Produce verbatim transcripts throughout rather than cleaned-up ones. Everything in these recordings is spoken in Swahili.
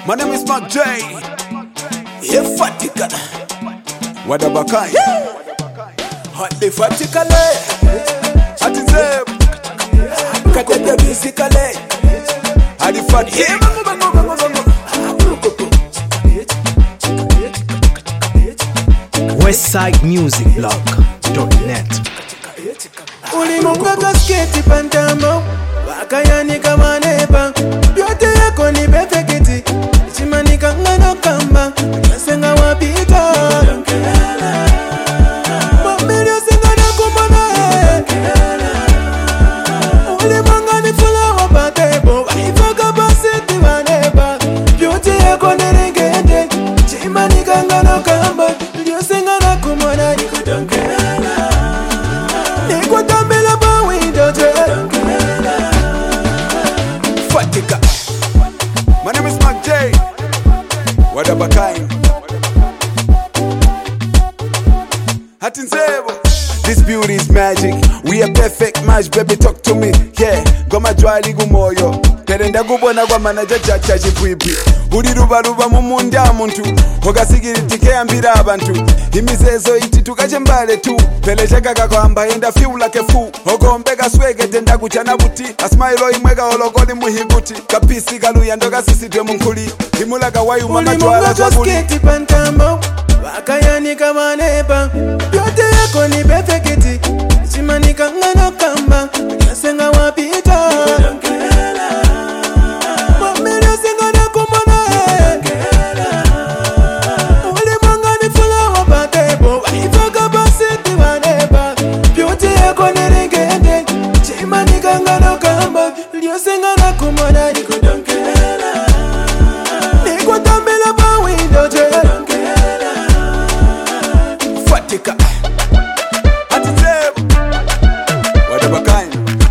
My name is Mark J. Efatika Wadabakai Hotly fatikale Atizeb Katete bisikale Adifati Westside Music Blog dot net. Ulimunga kasketi pantamo Wakayani kama nepa Yote yako ni perfecti Chimani kangano kamba Nasenga wapita Mamiri yasenga na kumana Ulimunga ni fula wapatebo Waifaka basiti wanepa Yote yako ni ringende Chimani kangano kamba Yasenga na kumana Nikudonkela Nikutambila pa window Fatika. My name is Mark J. Wadabakai Hatinzebo. This beauty is magic. We a perfect match, baby, talk to me. Yeah, goma jwali gumoyo. Terenda gubona gwa manager chacha chipwipi. Uri ruba ruba mumunda muntu. Hogasigiri tike ambira abantu. Imizezo iti tukaje mbale tu. Peleja kaka kwa amba enda fiula kefu. Hogo mbega swege tenda kuchana buti. Asmailo imwega hologoli muhiguti. Kapisi galuya ndoga sisi dwe munkuli. Himulaga wayu mama jwala chaguli. Ulimunga pantamo Wakayani kama nepa Yote yako ni perfecti Chimani kangano kamba Nasenga wapita Mamiri yasenga na kumana Ulimunga ni fula wapatebo Waifaka basiti wanepa Yote yako ni ringende Chimani kangano kamba Yasenga na kumana Nikudonkela Nikutambila pa window Fatika Atizeb Wadabakai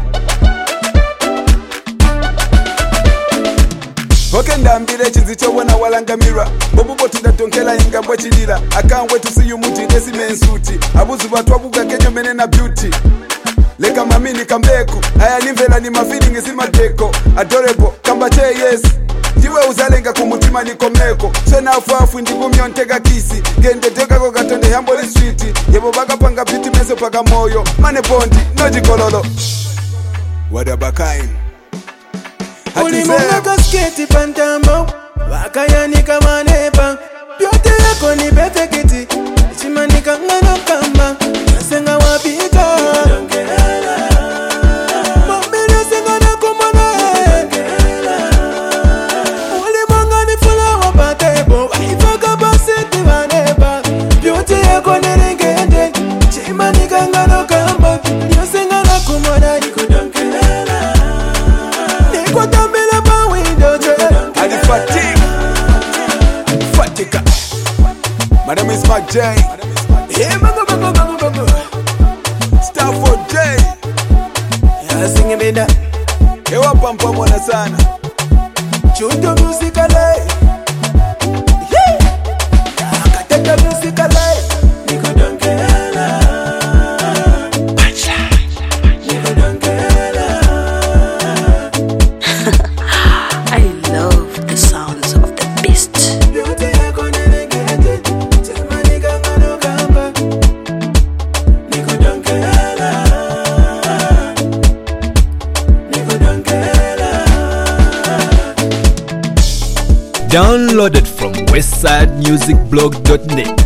Hoke ndambire chizicho wana walangamira Bobubo tudatonkela inga mbwechidira I can't wait to see you muti desi mensuti Abuzu batu wabuga kenyo menena beauty Leka mamini kambeku Haya nimvela ni mafeeling isi madeko Adorable kambache yes Jiwe uzalenga kumutima nikomeko Sena afu ndigumyo ntega kisi Gende teka kwa katonde hamboli switi Yebo baka panga piti meso paka moyo Mane bondi, noji kololo Wadabakai Ulimunga kasketi pantamo Wakayani kama nepa Yote yako ni perfecti Chimani kangano kamba Nasenga wapita Mamiri yasenga na kumana Ulimunga ni fula wapatebo Waifaka basiti wanepa Yote yako ni ringende Chimani kangano kamba Yasenga na kumana Nikudonkela Nikutambila pa window Adifati Fatika My name is Mark J. Yeah, bago bago bago bago Stafford J. Yeah, sing it bida Ewa pampa mwana sana Chuto musicale Yeah Kateta musicale Nikudonkela Nikudonkela I love the sounds of the beast. Yote yako niringende Chimani kangano kamba Nikudonkela Nikudonkela Downloaded from westside music blog dot net.